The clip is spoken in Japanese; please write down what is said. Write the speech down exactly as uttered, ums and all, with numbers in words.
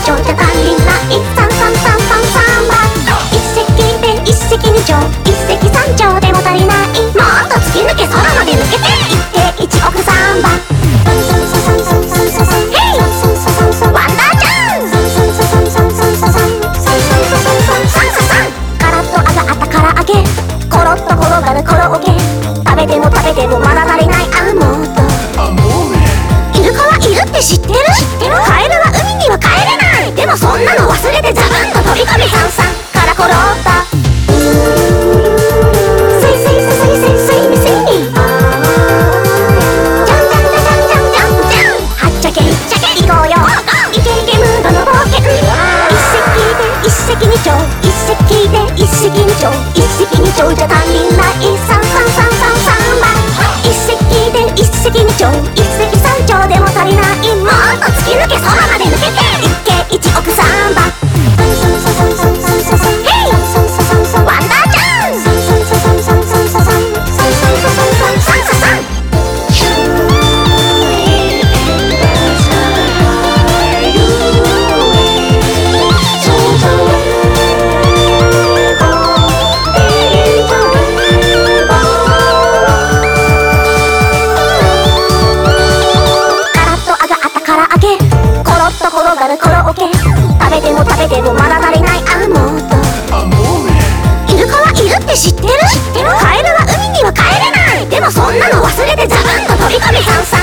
ちょじゃ足りないさんさんさんさんさんば一石で一石二鳥一石三鳥でも足りないもっと突き抜け空まで抜けて一定一億三番ワンダーちゃんカラッと揚がった唐揚げコロッと転がるコロッケ食べても食べてもまだ足りないアーモンドイルカはいるって知ってるカエルは海には帰れないでもそんなの忘れてザブンと飛び込みさんさんからコロッとスイスイスイスイスイミスイミジャンジャンジャンジャンジャンジャンジャンはっちゃけいっちゃけいこうよイケイケムードの冒険一石で一石二鳥一石で一石二鳥一石二鳥じゃ足りないさんさんさんさんさんば一石で一石二鳥一石三鳥でも足りないもっと突き抜け空まで抜けて一計一億三番ワンダーちゃんコロッケ食べても食べてもまだ足りないアーモンドイルカはいるって知ってるカエルは海には帰れないでもそんなの忘れてザブンと飛び込みさんさん